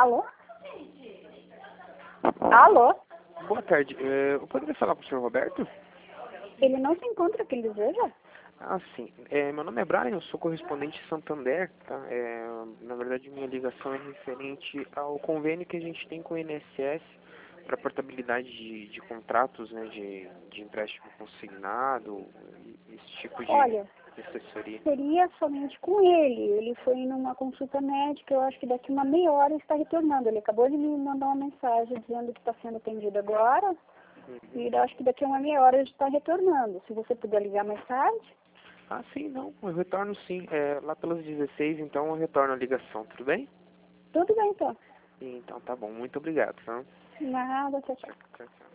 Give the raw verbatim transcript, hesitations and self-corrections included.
Alô? Alô? Boa tarde. É, eu poderia falar com o senhor Roberto? Ele não se encontra, quem deseja? Ah, sim. É, meu nome é Brian, eu sou correspondente de Santander, tá? É, na verdade, minha ligação é referente ao convênio que a gente tem com o I N S S para portabilidade de, de contratos, né, de, de empréstimo consignado, e esse tipo de, Olha, de assessoria. seria somente com ele. Ele foi numa consulta médica, eu acho que daqui uma meia hora está retornando. Ele acabou de me mandar uma mensagem dizendo que está sendo atendido agora. Uhum. E eu acho que daqui a uma meia hora ele está retornando. Se você puder ligar mais tarde. Ah, sim, não. Eu retorno sim. É, lá pelas dezesseis, então, eu retorno a ligação, tudo bem? Tudo bem, então. Então, tá bom. Muito obrigado, tá? Nada, tchau, tchau. Tchau, tchau.